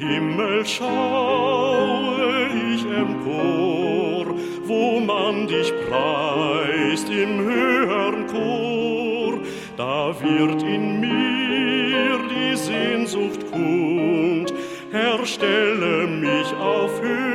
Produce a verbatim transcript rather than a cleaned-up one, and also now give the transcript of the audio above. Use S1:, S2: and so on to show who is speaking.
S1: Himmel schaue ich empor, wo man dich preist im höheren Chor. Da wird in mir die Sehnsucht kund, Herr, stelle mich auf Höhe